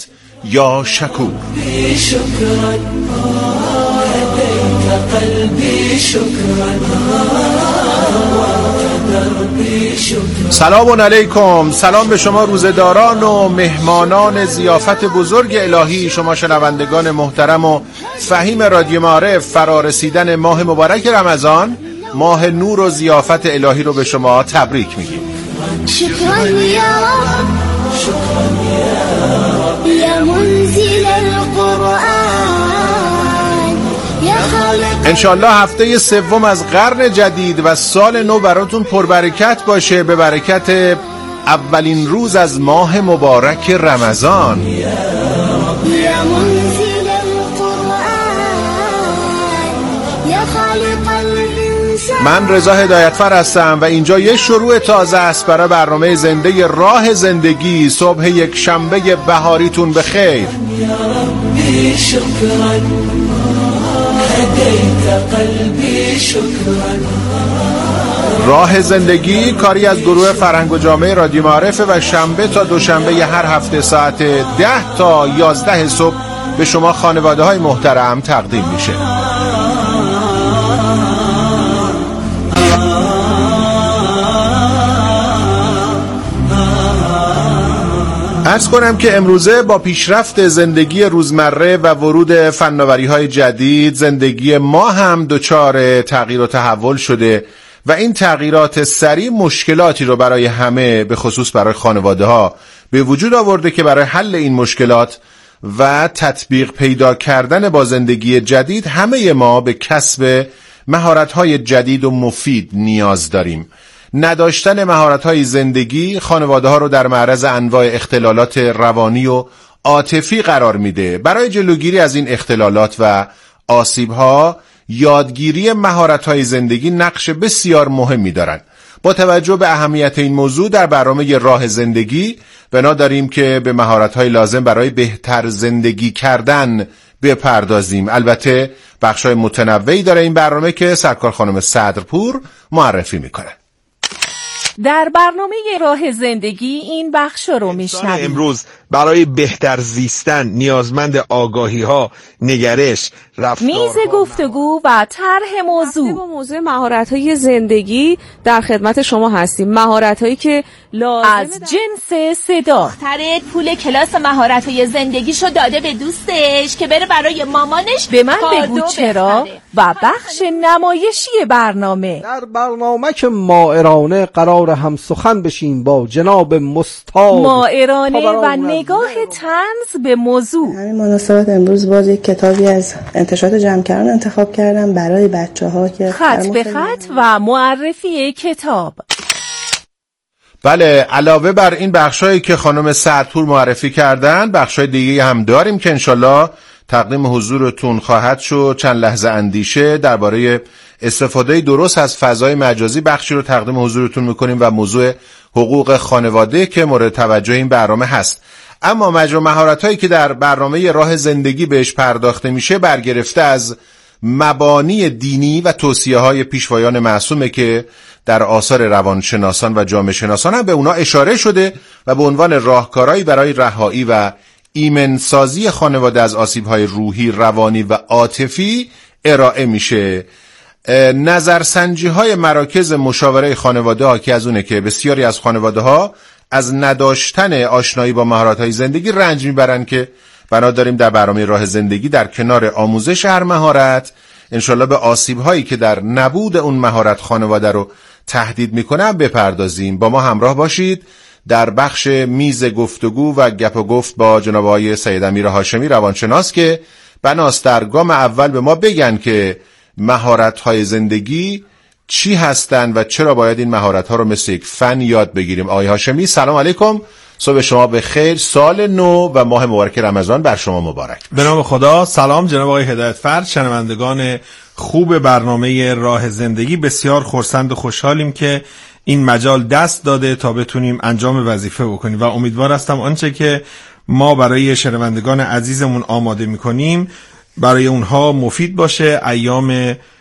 یا شکور. سلام علیکم، سلام به شما روزداران و مهمانان ضیافت بزرگ الهی، شما شنوندگان محترم و فهیم رادیو معارف. فرارسیدن ماه مبارک رمضان، ماه نور و ضیافت الهی رو به شما تبریک میگیم. شکران یا رب، شکران یا منزل القرآن، یا خالق. انشالله هفته سوم از قرن جدید و سال نو براتون پربرکت باشه، به برکت اولین روز از ماه مبارک رمضان. یا منزل القرآن، یا خالق الانسان. من رضا هدایتفر هستم و اینجا یه شروع تازه است برای برنامه زنده راه زندگی. صبح یک شنبه بهاریتون بخیر. راه زندگی کاری از گروه فرهنگ و جامعه رادیو معارف و شنبه تا دوشنبه هر هفته ساعت 10 تا 11 صبح به شما خانواده های محترم تقدیم میشه. عرض کنم که امروزه با پیشرفت زندگی روزمره و ورود فناوری‌های جدید، زندگی ما هم دچار تغییر و تحول شده و این تغییرات سریع مشکلاتی رو برای همه، به خصوص برای خانواده‌ها، به وجود آورده که برای حل این مشکلات و تطبیق پیدا کردن با زندگی جدید همه ما به کسب مهارت‌های جدید و مفید نیاز داریم. نداشتن مهارت‌های زندگی خانواده‌ها رو در معرض انواع اختلالات روانی و عاطفی قرار میده. برای جلوگیری از این اختلالات و آسیب‌ها، یادگیری مهارت‌های زندگی نقش بسیار مهمی دارن. با توجه به اهمیت این موضوع در برنامه راه زندگی بنا داریم که به مهارت‌های لازم برای بهتر زندگی کردن بپردازیم. البته بخش‌های متنوعی داره این برنامه که سرکار خانم صدرپور معرفی میکنه. در برنامه راه زندگی این بخش رو میشنویم. امروز برای بهتر زیستن نیازمند آگاهی‌ها، نگرش، رفتارها، میز گفتگو و طرح موضوع. با موضوع مهارت‌های زندگی در خدمت شما هستیم. مهارت‌هایی که لازم از جنس صدا. دخترت پول کلاس مهارت‌های زندگیشو داده به دوستش که بره برای مامانش به من بگو چرا و بخش نمایشی برنامه. در برنامه که مائرانه قرار هم سخن بشیم با جناب مستاد مائرانه و نگاه طنز به موضوع. همین مناسبت امروز باز یک کتابی از انتشارات جمع‌کران انتخاب کردم برای بچه‌ها که خط به خط و معرفی کتاب. بله، علاوه بر این بخشایی که خانم سعدپور معرفی کردن، بخشای دیگه هم داریم که انشالله تقدیم حضورتون خواهد شد. چند لحظه اندیشه درباره استفاده درست از فضای مجازی بخشی رو تقدیم حضورتون میکنیم و موضوع حقوق خانواده که مورد توجه این برنامه هست. اما مجموع مهارت‌هایی که در برنامه راه زندگی بهش پرداخته میشه برگرفته از مبانی دینی و توصیه‌های پیشوایان معصومه که در آثار روانشناسان و جامعه شناسان هم به اونا اشاره شده و به عنوان راهکارهایی برای رهایی و ایمنسازی خانواده از آسیب‌های روحی، روانی و عاطفی ارائه میشه. نظرسنجی‌های مراکز مشاوره خانواده حاکی از اونه که بسیاری از خانواده‌ها از نداشتن آشنایی با مهارت‌های زندگی رنج میبرن که بنا داریم در برنامه راه زندگی در کنار آموزش هر مهارت انشالله به آسیب‌هایی که در نبود اون مهارت خانواده رو تهدید میکنن بپردازیم. با ما همراه باشید در بخش میز گفتگو و گپ و گفت با جناب آقای سید امیر هاشمی روانشناس که بناست در گام اول به ما بگن که مهارت‌های زندگی چی هستن و چرا باید این مهارت‌ها رو مثل یک فن یاد بگیریم. آقای هاشمی سلام علیکم، صبح شما بخیر، سال نو و ماه مبارک رمضان بر شما مبارک. به نام خدا. سلام جناب آقای هدایتفر، شنوندگان خوب برنامه راه زندگی. بسیار خرسند و خوشحالیم که این مجال دست داده تا بتونیم انجام وظیفه بکنیم و امیدوار هستم آنچه که ما برای شنوندگان عزیزمون آماده می‌کنیم برای اونها مفید باشه، ایام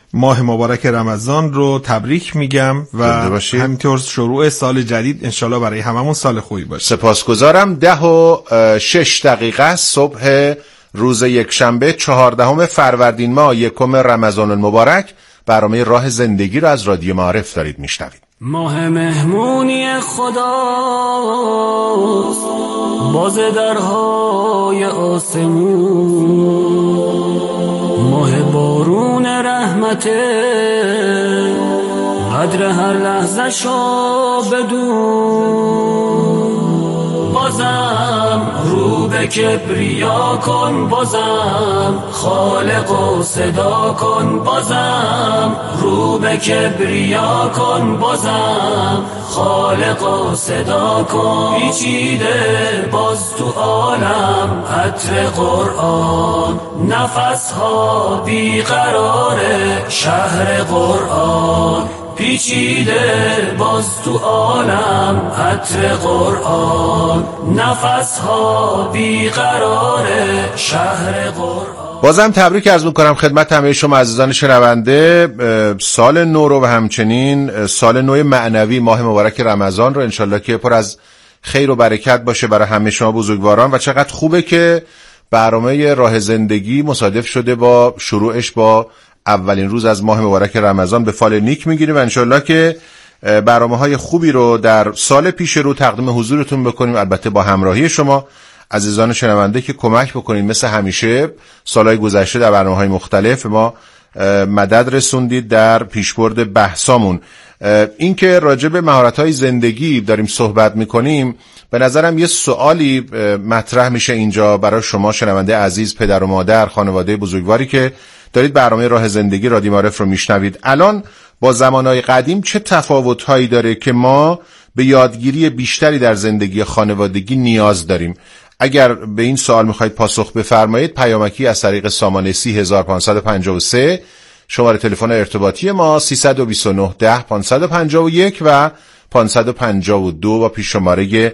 ماه مبارک رمضان رو تبریک میگم و همینطور شروع سال جدید انشالله برای هممون سال خوبی باشه. سپاسگزارم. 10:06 صبح روز یکشنبه 14 فروردین ماه 1 رمضان المبارک برنامه راه زندگی رو از رادیو معارف دارید میشنوید. ماه مهمونی خداست باز درهای آسمون، ماه بارون رحمته قدر هر لحظه شو بدون. بازم رو به کبریا کن، بازم خالق و صدا کن، بازم رو به کبریا کن، بازم خالق و صدا کن. پیچیده باز تو عالم عطر قرآن، نفس ها بیقراره شهر قرآن. پیچیده باز تو عالم عطر قرآن، نفس ها بیقراره شهر قرآن. بازم تبریک عرض میکنم خدمت همه شما عزیزان شنونده، سال نو رو و همچنین سال نو معنوی ماه مبارک رمضان رو انشالله که پر از خیر و برکت باشه برای همه شما بزرگواران. و چقدر خوبه که برنامه راه زندگی مصادف شده با شروعش با اولین روز از ماه مبارک رمضان به فال نیک میگیریم و انشالله که برنامه‌های خوبی رو در سال پیش رو تقدیم حضورتون بکنیم، البته با همراهی شما عزیزان شنونده که کمک بکنید. مثل همیشه سالهای گذشته در برنامه‌های مختلف ما مدد رسوندید در پیشبرد بحثامون. این که راجع به مهارت‌های زندگی داریم صحبت می‌کنیم، به نظرم یه سوالی مطرح میشه اینجا برای شما شنونده عزیز، پدر و مادر، خانواده بزرگواری که دارید برنامه راه زندگی رادیو معارف رو میشنوید. الان با زمانهای قدیم چه تفاوت‌هایی داره که ما به یادگیری بیشتری در زندگی خانوادگی نیاز داریم؟ اگر به این سوال میخواید پاسخ بفرمایید، پیامکی از طریق سامانه 30553 شماره تلفن ارتباطی ما 329 10 551 و 552 و پیش شماره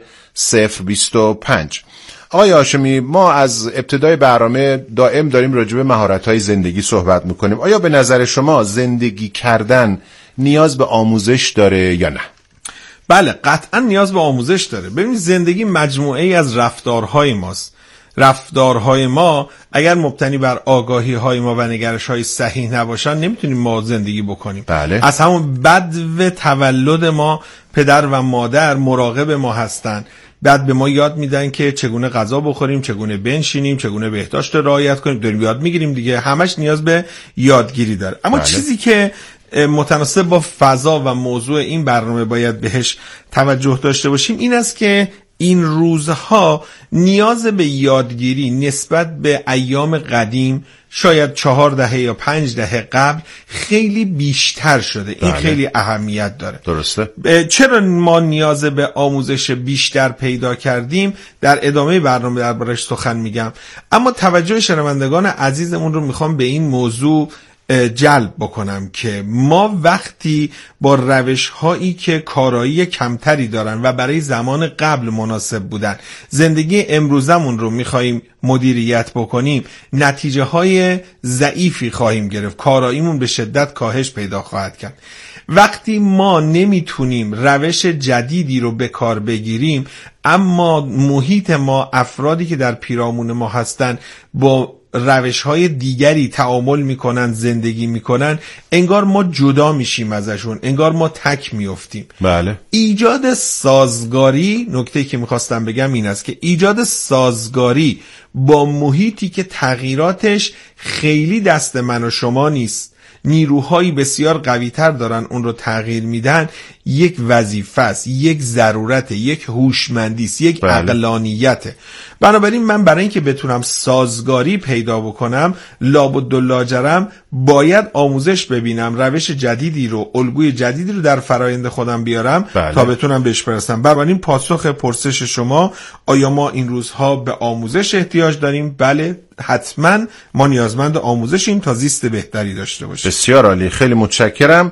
025. آقای هاشمی، ما از ابتدای برنامه دائم داریم راجع به مهارت‌های زندگی صحبت میکنیم. آیا به نظر شما زندگی کردن نیاز به آموزش داره یا نه؟ بله، قطعا نیاز به آموزش داره. ببینید زندگی مجموعه ای از رفتارهای ماست. رفتارهای ما اگر مبتنی بر آگاهی های ما و نگرش های صحیح نباشن نمیتونیم ما زندگی بکنیم. بله. از همون بدو تولد ما پدر و مادر مراقب ما هستن، بعد به ما یاد میدن که چگونه غذا بخوریم، چگونه بنشینیم، چگونه بهداشت رعایت کنیم. داریم یاد میگیریم دیگه، همش نیاز به یادگیری داره. اما بله. چیزی که متناسب با فضا و موضوع این برنامه باید بهش توجه داشته باشیم این است که این روزها نیاز به یادگیری نسبت به ایام قدیم، شاید 4 دهه یا 5 دهه قبل، خیلی بیشتر شده. این بله. خیلی اهمیت داره. درسته. چرا ما نیاز به آموزش بیشتر پیدا کردیم در ادامه برنامه دربارش سخن میگم، اما توجه شنوندگان عزیزمون رو میخوام به این موضوع جلب بکنم که ما وقتی با روش هایی که کارایی کمتری دارن و برای زمان قبل مناسب بودن زندگی امروزمون رو میخواییم مدیریت بکنیم، نتیجه های ضعیفی خواهیم گرفت، کاراییمون به شدت کاهش پیدا خواهد کرد. وقتی ما نمیتونیم روش جدیدی رو به کار بگیریم اما محیط ما، افرادی که در پیرامون ما هستن با روش‌های دیگری تعامل میکنن، زندگی میکنن، انگار ما جدا میشیم ازشون، انگار ما تک میافتیم. بله. ایجاد سازگاری، نکته که میخواستم بگم این است که ایجاد سازگاری با محیطی که تغییراتش خیلی دست من و شما نیست، نیروهایی بسیار قوی‌تر دارن اون رو تغییر میدن، یک وظیفه است، یک ضرورت، یک هوشمندی است، یک عقلانیته. بنابراین من برای اینکه بتونم سازگاری پیدا بکنم، لابد و لاجرم باید آموزش ببینم، روش جدیدی رو، الگوی جدیدی رو در فرایند خودم بیارم تا بتونم بهش برسم. بنابراین پاسخ پرسش شما، آیا ما این روزها به آموزش احتیاج داریم؟ بله، حتما ما نیازمند آموزشیم تا زیست بهتری داشته باشیم. بسیار عالی، خیلی متشکرم.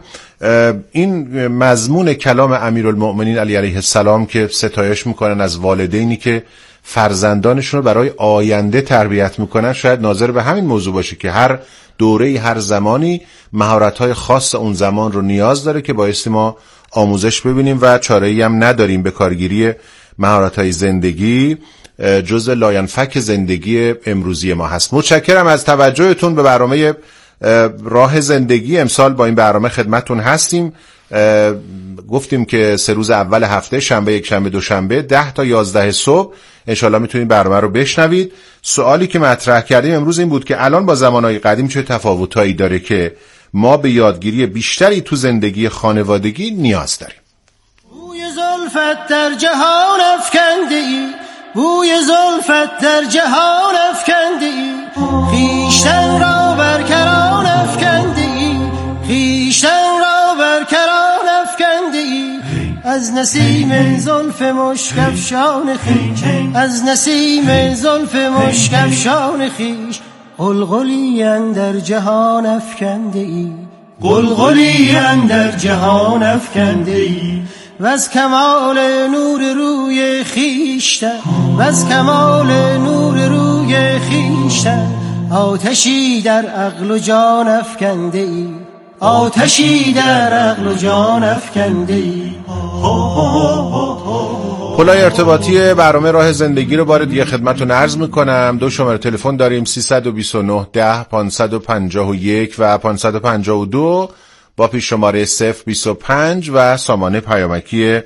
این مضمون کلام امیرالمؤمنین علی علیه السلام که ستایش میکنن از والدینی که فرزندانشون رو برای آینده تربیت میکنن شاید ناظر به همین موضوع باشه که هر دوره هر زمانی مهارت‌های خاص اون زمان رو نیاز داره که بایستی ما آموزش ببینیم و چاره‌ای هم نداریم. به کارگیری مهارت‌های زندگی جزء لاینفک زندگی امروزی ما هست. متشکرم از توجهتون به برنامه راه زندگی. امسال با این برنامه خدمتتون هستیم. گفتیم که 3 روز اول هفته، شنبه، یک شنبه، دوشنبه 10 تا 11 صبح انشالله میتونید برنامه رو بشنوید. سوالی که مطرح کردیم امروز این بود که الان با زمانهای قدیم چه تفاوتایی داره که ما به یادگیری بیشتری تو زندگی خانوادگی نیاز داریم. بوی زلفت در جهان افکنده ای، بوی زلفت در جهان افکنده ای، خویشتن را برکران افکنده ای، خویشتن را برکران افکنده ای، از نسیم زلف مشک افشان خویش، از نسیم زلف مشک افشان خویش، قلقلی اندر جهان افکنده ای، قلقلی اندر جهان افکنده ای، وز کمال نور روی خویشتن، وز کمال نور روی خویشتن، آتشی در عقل و جان افکنده ای، آتشی در عقل و جان افکنده ای. پلای ارتباطی برنامه راه زندگی رو بار دیگه خدمتتون عرض میکنم. 2 شماره تلفن داریم 329 10 551 و 552 با پیش شماره 025 و سامانه پیامکی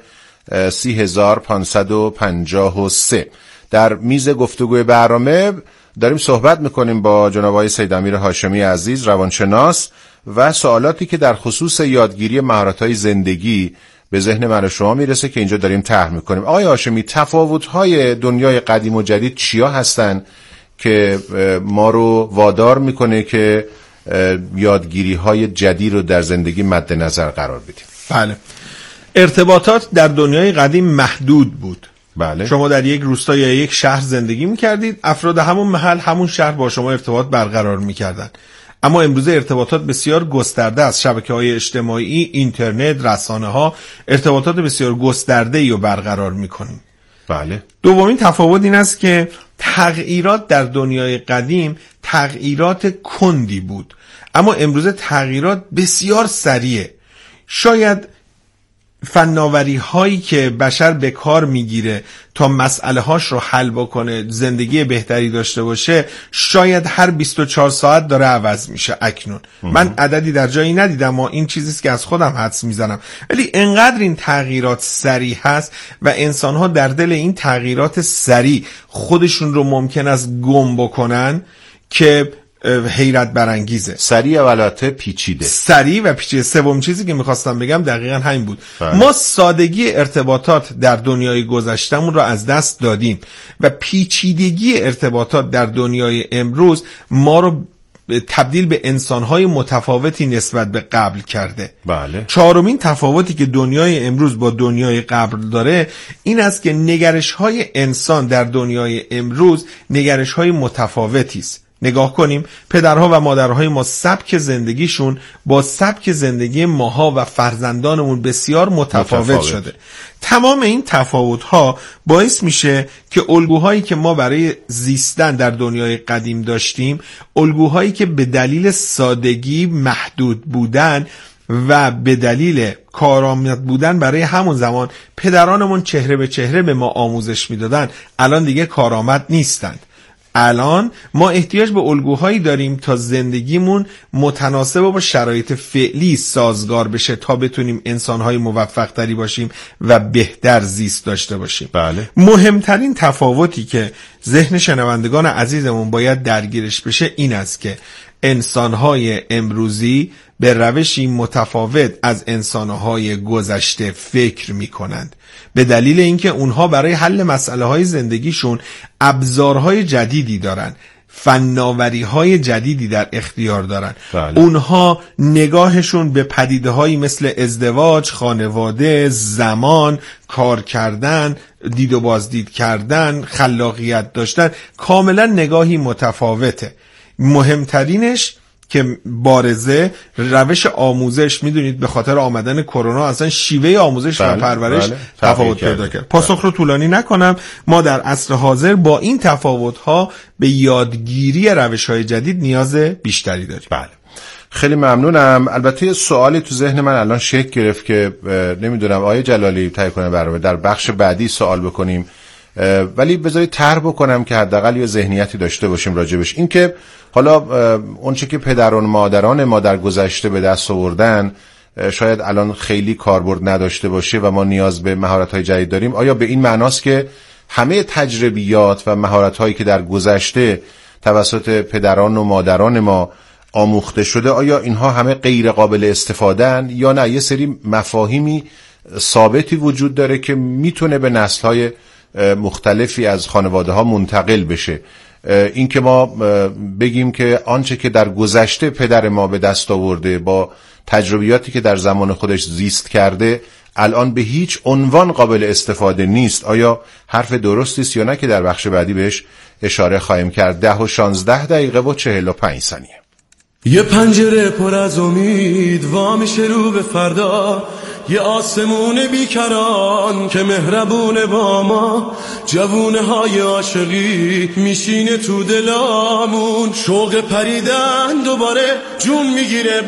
30553. در میز گفتگوی برنامه داریم صحبت میکنیم با جناب آقای سید امیر هاشمی عزیز، روانشناس، و سوالاتی که در خصوص یادگیری مهارت‌های زندگی به ذهن من و شما میرسه که اینجا داریم طرح میکنیم. آقای هاشمی، تفاوت‌های دنیای قدیم و جدید چیا هستن که ما رو وادار میکنه که یادگیری‌های جدید رو در زندگی مد نظر قرار بدیم؟ بله، ارتباطات در دنیای قدیم محدود بود. بله. شما در یک روستا یا یک شهر زندگی میکردید، افراد همون محل همون شهر با شما ارتباط برقرار میکردن. اما امروزه ارتباطات بسیار گسترده از شبکه‌های اجتماعی، اینترنت، رسانه‌ها، ارتباطات بسیار گسترده‌ای رو برقرار میکنیم. بله. دومین تفاوت این است که تغییرات در دنیای قدیم تغییرات کندی بود، اما امروزه تغییرات بسیار سریعه. شاید فناوری هایی که بشر به کار میگیره تا مسئله هاش رو حل بکنه، زندگی بهتری داشته باشه، شاید هر 24 ساعت داره عوض میشه اکنون. من عددی در جایی ندیدم، اما این چیزیست که از خودم حدس میزنم. ولی انقدر این تغییرات سریع هست و انسان ها در دل این تغییرات سریع خودشون رو ممکن است گم بکنن که حیرت برانگیزه. سریع و البته پیچیده. سریع و پیچیده. سوم چیزی که میخواستم بگم دقیقاً همین بود. ما سادگی ارتباطات در دنیای گذشتمون رو از دست دادیم و پیچیدگی ارتباطات در دنیای امروز ما رو تبدیل به انسان‌های متفاوتی نسبت به قبل کرده. بله. چهارمین تفاوتی که دنیای امروز با دنیای قبل داره این است که نگرش‌های انسان در دنیای امروز نگرش‌های متفاوتی است. نگاه کنیم، پدرها و مادرهای ما سبک زندگیشون با سبک زندگی ماها و فرزندانمون بسیار متفاوت شده. تمام این تفاوت‌ها باعث میشه که الگوهایی که ما برای زیستن در دنیای قدیم داشتیم، الگوهایی که به دلیل سادگی محدود بودن و به دلیل کارآمد بودن برای همون زمان پدرانمون چهره به چهره به ما آموزش میدادن، الان دیگه کارآمد نیستند. الان ما احتیاج به الگوهایی داریم تا زندگیمون متناسب با شرایط فعلی سازگار بشه تا بتونیم انسانهای موفق تری باشیم و بهتر زیست داشته باشیم. بله. مهمترین تفاوتی که ذهن شنوندگان عزیزمون باید درگیرش بشه این است که انسانهای امروزی به روشی متفاوت از انسانهای گذشته فکر می کنند، به دلیل اینکه اونها برای حل مسئله های زندگیشون ابزارهای جدیدی دارن، فناوری‌های جدیدی در اختیار دارن. بله. اونها نگاهشون به پدیده‌هایی مثل ازدواج، خانواده، زمان، کار کردن، دید و بازدید کردن، خلاقیت داشتن، کاملا نگاهی متفاوته. مهمترینش که بارزه روش آموزش، میدونید به خاطر آمدن کرونا اصلا شیوه آموزش و پرورش تفاوت پیدا کرد. پاسخ رو طولانی نکنم، ما در عصر حاضر با این تفاوت‌ها به یادگیری روش‌های جدید نیاز بیشتری داریم. بله، خیلی ممنونم. البته سوالی تو ذهن من الان شکل گرفت که نمیدونم آقای جلالی تهیه کنه برنامه در بخش بعدی سوال بکنیم، ولی بذارید طرح بکنم که حداقل یه ذهنیتی داشته باشیم راجبش. این که حالا اونچه که پدران مادران ما در گذشته به دست آوردن شاید الان خیلی کاربرد نداشته باشه و ما نیاز به مهارت‌های جدید داریم، آیا به این معناست که همه تجربیات و مهارت‌هایی که در گذشته توسط پدران و مادران ما آموخته شده آیا اینها همه غیر قابل استفاده‌اند یا نه یه سری مفاهیمی ثابتی وجود داره که میتونه به نسل‌های مختلفی از خانواده‌ها منتقل بشه؟ این که ما بگیم که آنچه که در گذشته پدر ما به دست آورده با تجربیاتی که در زمان خودش زیست کرده الان به هیچ عنوان قابل استفاده نیست، آیا حرف درستی است یا نه که در بخش بعدی بهش اشاره خواهیم کرد. 10 و 16 دقیقه و 45 ثانیه. یه پنجره پر از امید وا میشه رو به فردا، یه آسمون بیکران که مهربونه با ما، جوونه های عاشقی میشینه تو دلامون، شوق پریدن دوباره جون میگیره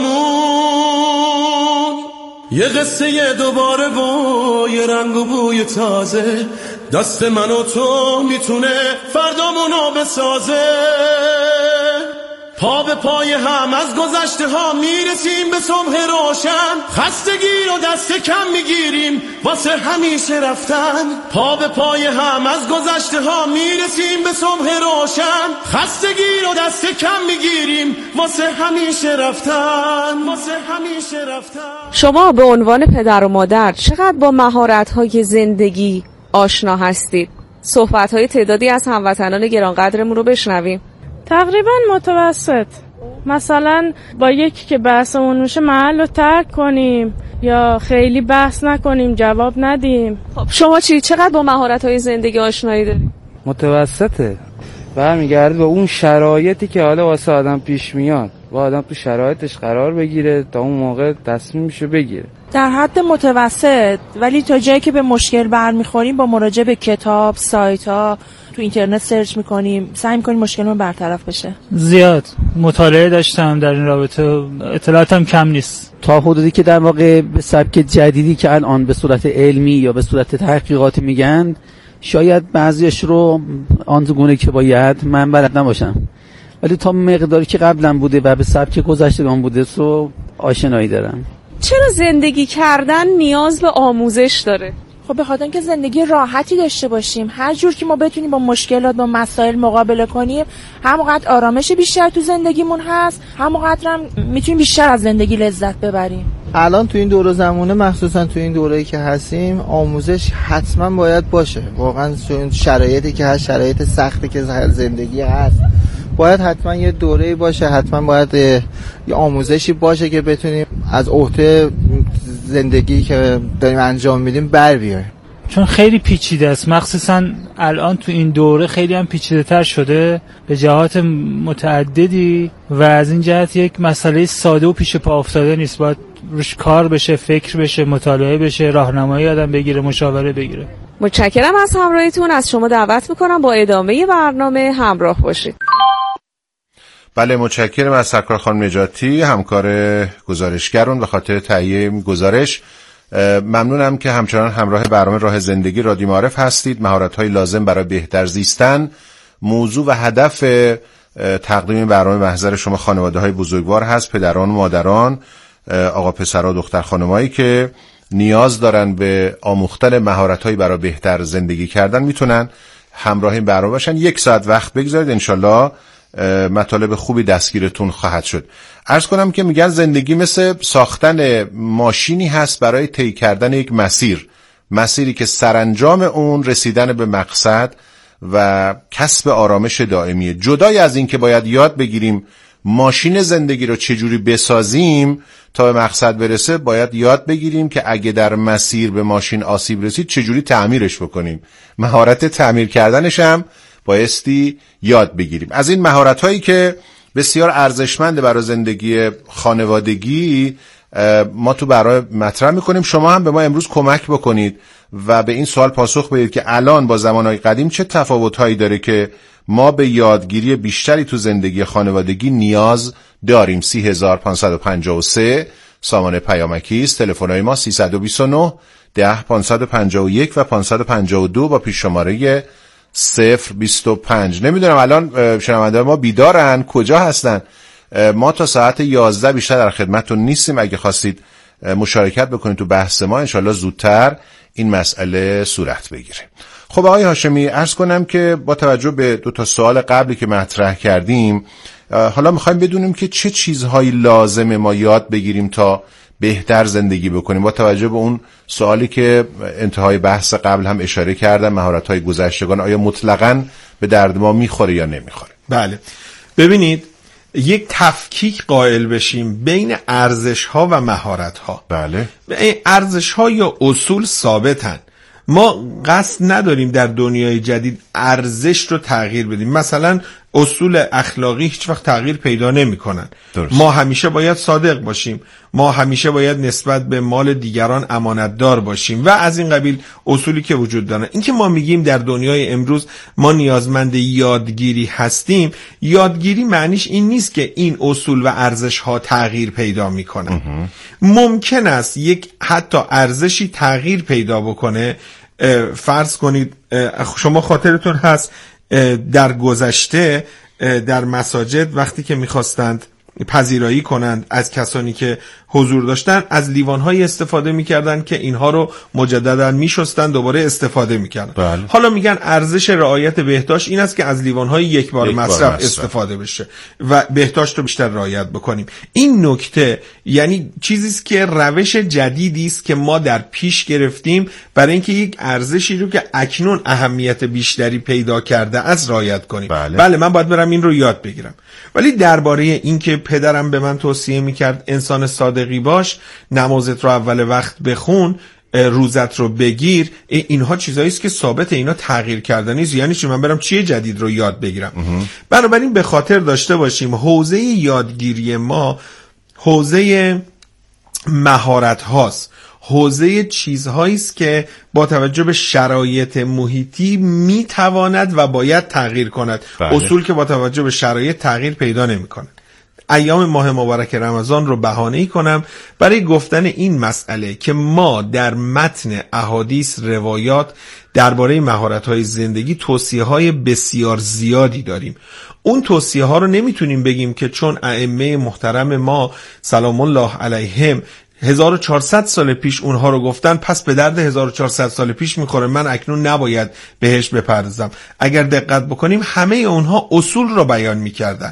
برامون، یه قصه دوباره و یه رنگ و بوی تازه، دست من و تو میتونه فردامونو بسازه، پا به پای هم از گذشته ها میرسیم به صبح روشن، خستگی رو دست کم میگیریم واسه همیشه رفتن، پا به پای هم از گذشته ها میرسیم به صبح روشن، خستگی رو دست کم میگیریم واسه همیشه رفتن، واسه همیشه رفتن. شما به عنوان پدر و مادر چقدر با مهارت‌های زندگی آشنا هستید؟ صحبت‌های تعدادی از هموطنان گرانقدرمون رو بشنویم. تقریبا متوسط. مثلا با یکی که بحثمون میشه محل رو ترک کنیم یا خیلی بحث نکنیم، جواب ندیم. خب شما چقدر با مهارت‌های زندگی آشنایی دارید؟ متوسطه، برمیگرده به اون شرایطی که حالا واسه آدم پیش میاد و آدم تو شرایطش قرار بگیره تا اون موقع تصمیمشو بگیره. در حد متوسط، ولی تا جایی که به مشکل برمیخوریم با مراجعه به کتاب، سایت‌ها، تو اینترنت سرچ میکنیم، سعی میکنیم مشکلمون برطرف بشه. زیاد مطالعه داشتم در این رابطه، اطلاعاتم کم نیست. تا حدودی که در واقع به سبک جدیدی که الان به صورت علمی یا به صورت تحقیقاتی میگن، شاید بعضیش رو آنگونه که باید من بلد نباشم، ولی تا مقداری که قبلا بوده و به سبک گذشتگان بوده سو آشنایی دارم. چرا زندگی کردن نیاز به آموزش داره؟ خب به خاطر اینکه زندگی راحتی داشته باشیم، هر جور که ما بتونیم با مشکلات با مسائل مقابله کنیم، همونقدر آرامش بیشتر تو زندگیمون هست، همونقدر هم میتونیم بیشتر از زندگی لذت ببریم. الان تو این دوره زمونه، مخصوصا تو این دوره‌ای که هستیم، آموزش حتما باید باشه. واقعا تو این شرایطی که هست، شرایط سختی که زندگی هست، باید حتما یه دوره‌ای باشه، حتما باید یه آموزشی باشه که بتونیم از عهده زندگی که داریم انجام میدیم بر بیاریم. چون خیلی پیچیده است، مخصوصا الان تو این دوره خیلی هم پیچیده تر شده به جهات متعددی و از این جهت یک مسئله ساده و پیش پا افتاده نیست، باید روش کار بشه، فکر بشه، مطالعه بشه، راهنمایی آدم بگیره، مشاوره بگیره. متشکرم از همراهیتون. از شما دعوت میکنم با ادامه برنامه همراه باشید. بله، متشکرم از سرکار خانم نجاتی، همکار گزارشگرون، به خاطر تهیه گزارش. ممنونم که همچنان همراه برنامه راه زندگی رادیو معارف هستید. مهارت‌های لازم برای بهتر زیستن موضوع و هدف تقدیم برنامه محضر شما خانواده‌های بزرگوار هست، پدران و مادران، آقا پسرها، دختر خانمایی که نیاز دارن به آموختن مهارت‌هایی برای بهتر زندگی کردن میتونن همراه این برنامه باشن. 1 ساعت وقت بگذارید، انشالله مطالب خوبی دستگیرتون خواهد شد. عرض کنم که میگن زندگی مثل ساختن ماشینی هست برای طی کردن یک مسیری که سرانجام اون رسیدن به مقصد و کسب آرامش دائمیه. جدای از این که باید یاد بگیریم ماشین زندگی رو چجوری بسازیم تا به مقصد برسه، باید یاد بگیریم که اگه در مسیر به ماشین آسیب رسید چجوری تعمیرش بکنیم. مهارت تعمیر کردنش هم بایستی یاد بگیریم. از این مهارت‌هایی که بسیار ارزشمند برای زندگی خانوادگی ما تو برای مطرح میکنیم. شما هم به ما امروز کمک بکنید و به این سوال پاسخ بدید که الان با زمانهای قدیم چه تفاوت‌هایی داره که ما به یادگیری بیشتری تو زندگی خانوادگی نیاز داریم. 3553 سامان پیامکی است. تلفن‌های ما 329 10 551 و 552 با پیش شماره 025. نمیدونم الان شنونده ما بیدارن کجا هستن؟ ما تا ساعت 11 بیشتر در خدمتتون نیستیم. اگه خواستید مشارکت بکنید تو بحث ما انشالله زودتر این مسئله صورت بگیره. خب آقای هاشمی، عرض کنم که با توجه به 2 سوال قبلی که مطرح کردیم حالا میخوایم بدونیم که چه چیزهایی لازمه ما یاد بگیریم تا بهتر زندگی بکنیم. با توجه به اون سوالی که انتهای بحث قبل هم اشاره کردم، مهارت‌های گذشتگان آیا مطلقاً به درد ما میخوره یا نمیخوره؟ بله، ببینید یک تفکیک قائل بشیم بین ارزش‌ها و مهارت‌ها. بله. ارزش‌ها یا اصول ثابتن. ما قصد نداریم در دنیای جدید ارزش رو تغییر بدیم. مثلا اصول اخلاقی هیچ وقت تغییر پیدا نمی‌کنن. ما همیشه باید صادق باشیم، ما همیشه باید نسبت به مال دیگران امانتدار باشیم و از این قبیل اصولی که وجود دارن. این که ما میگیم در دنیای امروز ما نیازمند یادگیری هستیم، یادگیری معنیش این نیست که این اصول و ارزش‌ها تغییر پیدا می‌کنن. ممکن است یک حتی ارزشی تغییر پیدا بکنه. فرض کنید شما خاطرتون هست در گذشته در مساجد وقتی که میخواستند پذیرایی کنند از کسانی که حضور داشتن از لیوان‌های استفاده می‌کردن که اینها رو مجددا می‌شستن دوباره استفاده می‌کردن. بله. حالا میگن ارزش رعایت بهداشت این است که از لیوان‌های یک بار مصرف استفاده بشه و بهداشت رو بیشتر رعایت بکنیم. این نکته یعنی چیزی است که روش جدیدی است که ما در پیش گرفتیم برای اینکه یک ارزشی رو که اکنون اهمیت بیشتری پیدا کرده از رعایت کنیم. بله من باید برم این رو یاد بگیرم. ولی درباره این که پدرم به من توصیه می‌کرد انسان صادقی باش، نمازت رو اول وقت بخون، روزت رو بگیر، اینها چیزایی است که ثابت، اینا تغییر کردنی است. یعنی چی؟ من برم چیه جدید رو یاد بگیرم. بنابراین به خاطر داشته باشیم حوزه یادگیری ما حوزه مهارت هاست، حوزه چیزهایی است که با توجه به شرایط محیطی میتواند و باید تغییر کند. بله. اصول که با توجه به شرایط تغییر پیدا نمی‌کنند. ایام ماه مبارک رمضان رو بهانه‌ای کنم برای گفتن این مسئله که ما در متن احادیث روایات درباره مهارت‌های زندگی توصیه‌های بسیار زیادی داریم. اون توصیه‌ها رو نمیتونیم بگیم که چون ائمه محترم ما سلام الله علیهم 1400 سال پیش اونها رو گفتن پس به درد 1400 سال پیش میخوره، من اکنون نباید بهش بپردازم. اگر دقت بکنیم همه اونها اصول رو بیان میکردن.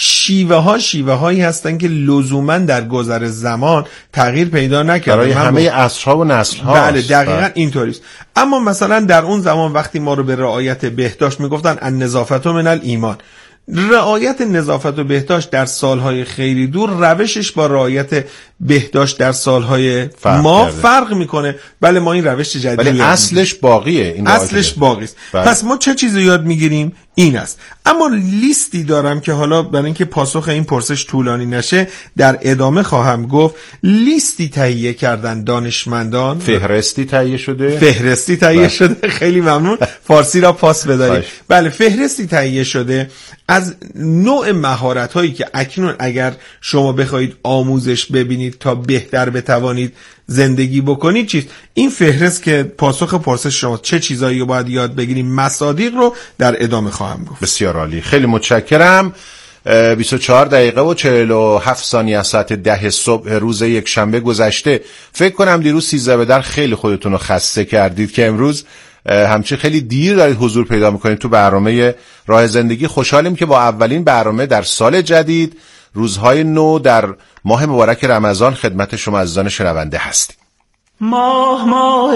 شیوه هایی هستن که لزوما در گذر زمان تغییر پیدا نکردن برای همه عصرها و نسل‌ها. بله دقیقاً اینطوریست. اما مثلا در اون زمان وقتی ما رو به رعایت بهداشت میگفتن النظافت من الایمان، رعایت نظافت و بهداشت در سالهای خیلی دور روشش با رعایت بهداشت در سالهای فرق میکنه. بله ما این روش جدید ولی اصلش باقیه. این اصلش باقی است. پس ما چه چیزی یاد میگیریم؟ این است. اما لیستی دارم که حالا برای اینکه پاسخ این پرسش طولانی نشه در ادامه خواهم گفت. لیستی تهیه کردن دانشمندان، فهرستی تهیه شده. خیلی ممنون. فارسی را پاس بدارید. بله فهرستی تهیه شده از نوع مهارت هایی که اکنون اگر شما بخواید آموزش ببینید تا بهتر بتوانید زندگی بکنید چیست. این فهرست که پاسخ پرسش شما چه چیزایی رو باید یاد بگیریم مصادیق رو در ادامه خواهم گفت. بسیار عالی، خیلی متشکرم. 24 دقیقه و 47 ثانیه از ساعت 10 صبح روز یک شنبه گذشته. فکر کنم دیروز 13 به در خیلی خودتون رو خسته کردید که امروز همچی خیلی دیر دارید حضور پیدا میکنید تو برنامه راه زندگی. خوشحالیم که با اولین برنامه در سال جدید روزهای نو در ماه مبارک رمضان خدمت شما عزیزان شنونده هستیم. ماه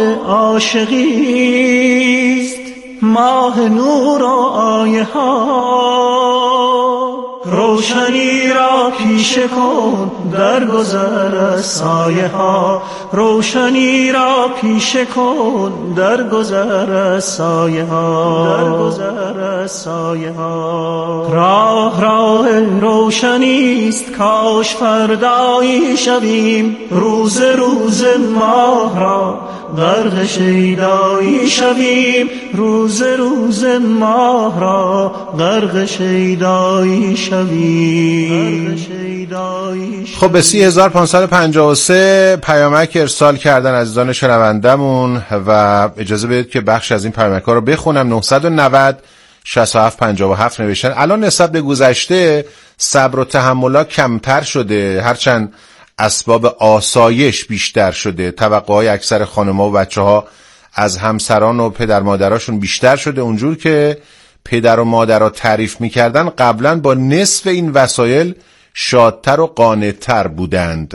عاشقیست، ماه نور و آیه ها، روشنی را پیشه کن در گذر از سایه ها، روشنی را پیشه کن در گذر از سایه ها، در گذر از سایه ها. راه روشنی است، کاش فردایی شویم، روز ماه را غرق شیدایی شویم، روز ماه را غرق شیدایی شویم. خب به 30553 پیامک ارسال کردن عزیزان شنوندمون و اجازه بدید که بخش از این پیامک ها رو بخونم. 990 6757 نوشتن الان نسبت به گذشته صبر و تحملات کمتر شده، هرچند اسباب آسایش بیشتر شده، توقعهای اکثر خانم‌ها و بچه‌ها از همسران و پدر مادراشون بیشتر شده. اونجور که پدر و مادرها تعریف می‌کردن قبلا با نصف این وسایل شادتر و قانع‌تر بودند.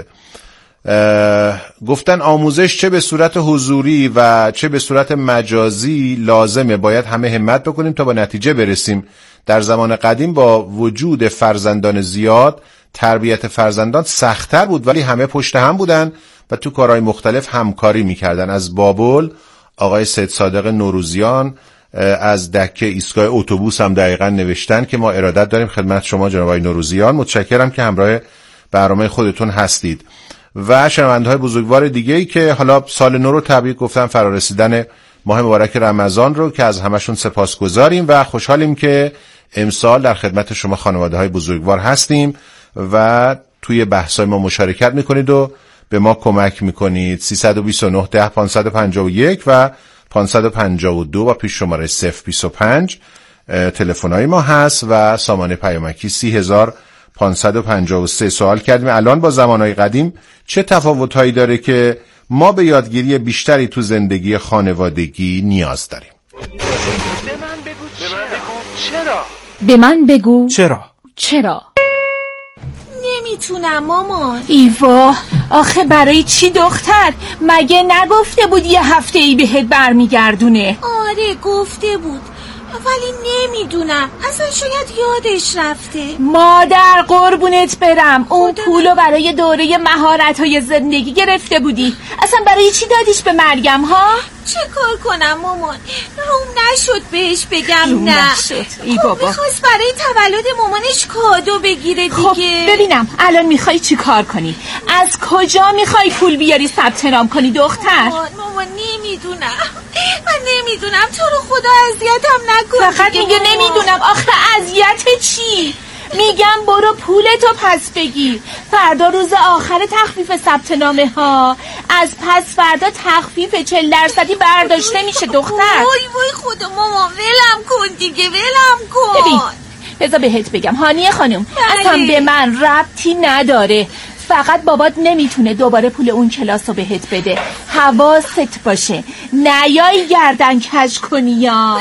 گفتن آموزش چه به صورت حضوری و چه به صورت مجازی لازمه، باید همه همت بکنیم تا با نتیجه برسیم. در زمان قدیم با وجود فرزندان زیاد تربیت فرزندان سخت‌تر بود، ولی همه پشت هم بودن و تو کارهای مختلف همکاری میکردن. از بابل آقای سید صادق نوروزیان از دکه ایستگاه اتوبوس هم دقیقاً نوشتن که ما ارادت داریم خدمت شما جناب آقای نوروزیان، متشکرم که همراه برنامه خودتون هستید. و شنونده‌های بزرگوار دیگه‌ای که حالا سال نو رو تبریک گفتن، فرارسیدن ماه مبارک رمضان رو، که از همشون سپاسگزاریم و خوشحالیم که امسال در خدمت شما خانواده‌های بزرگوار هستیم و توی بحث‌های ما مشارکت میکنید و به ما کمک میکنید. 329 10 551 و 552 و پیش شماره 025 تلفن‌های ما هست و سامانه پیامکی 30553. سوال کردیم الان با زمانهای قدیم چه تفاوت‌هایی داره که ما به یادگیری بیشتری تو زندگی خانوادگی نیاز داریم. به من بگو چرا؟ نمیتونم مامان. ایوا آخه برای چی دختر؟ مگه نگفته بود یه هفته ای بهت برمیگردونه؟ آره گفته بود ولی نمیدونم، اصلا شاید یادش رفته. مادر قربونت برم، اون پولو برای دوره مهارت‌های زندگی گرفته بودی، اصلا برای چی دادیش به مریم ها؟ چه کار کنم مامان؟ روم نشد بهش بگم نه. ای بابا میخواست برای تولد مامانش کادو بگیره دیگه. خب ببینم الان میخوای چی کار کنی؟ از کجا میخوای پول بیاری ثبت نام کنی دختر؟ مامان نمیدونم، من نمیدونم، تو رو خدا اذیتم نکن. فقط میگه نمیدونم. آخه اذیت چی؟ میگم برو پولتو پس بگیر، فردا روز آخر تخفیف ثبت نامه ها، از پس فردا تخفیف 40% برداشته میشه دختر. وای خدا مامان ولم کن دیگه، ولم کن. ببین بذار بهت بگم هانیه خانم، اصلا به من ربطی نداره، فقط بابات نمیتونه دوباره پول اون کلاس رو بهت بده، حواست باشه نیایی گردن کج کنی یا.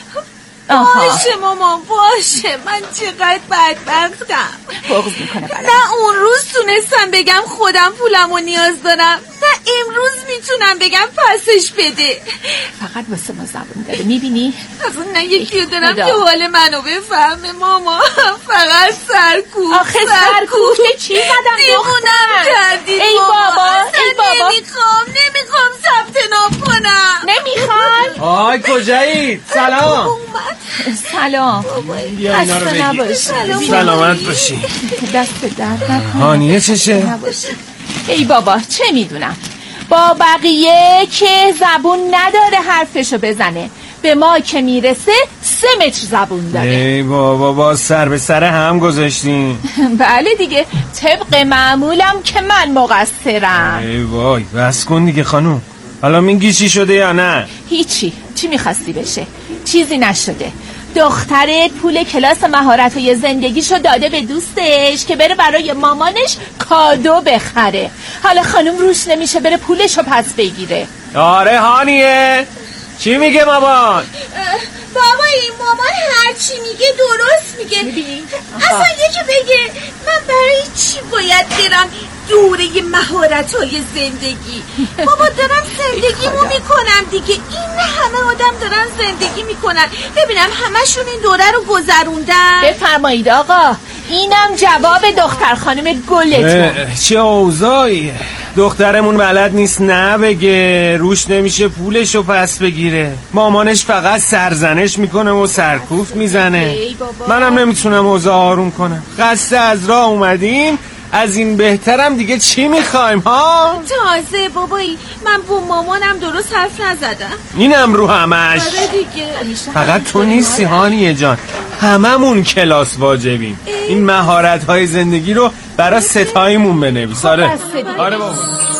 باشه مامان باشه، من چقدر بدبختم. بغض میکنه بلد. نه اون روز تونستم بگم خودم پولمو نیاز دارم، نه امروز میتونم بگم پسش بده. فقط واسه ما زبون داره، میبینی؟ اصلا نه یکی رو دارم که حال منو بفهمه ماما. فقط سرکوب. آخه سرکوب چی زدم دیوونم کردید ای بابا ای بابا. نمیخوام ثبت نام کنم. نمیخوام. آی کجایی؟ سلام. سلام. بیا اینا رو بگیر. سلامت باشی. دست درد نکنه. هانیه چشه؟ ای بابا چه میدونم، با بقیه که زبون نداره حرفشو بزنه، به ما که میرسه 3 متر زبون داره. ای بابا با سر به سر هم گذاشتین. بله دیگه، طبق معمولم که من مقصرم. ای وای بس کن دیگه خانوم، حالا میگی چی شده یا نه؟ هیچی. چی میخواستی بشه؟ چیزی نشده. دخترت پول کلاس مهارت‌های زندگیشو داده به دوستش که بره برای مامانش کادو بخره. حالا خانم روش نمیشه بره پولشو پس بگیره. آره هانیه چی میگه مامان؟ بابا این مامان هر چی میگه درست میگه. اصلا یکی بگه من برای چی باید برم دوره مهارت‌های زندگی؟ بابا دارم زندگیمو میکنم دیگه، این همه آدم دارن زندگی میکنن، ببینم همشون این دوره رو گذروندن. بفرمایید آقا، اینم جواب دختر خانم گلتون. چه اوضاعی؟ دخترمون بلد نیست نه بگه، روش نمیشه پولشو پس بگیره، مامانش فقط سرزنش میکنه و سرکوف میزنه. منم نمیتونم اوضاع آروم کنم. خسته از راه اومدیم، از این بهترم دیگه چی میخوایم ها؟ تازه بابایی من با مامانم درست حرف نزدم. اینم رو همش. فقط تو نیستی هانیه جان، هممون کلاس واجبیم. این مهارت های زندگی رو برای ستاییمون بنویس. آره بابا.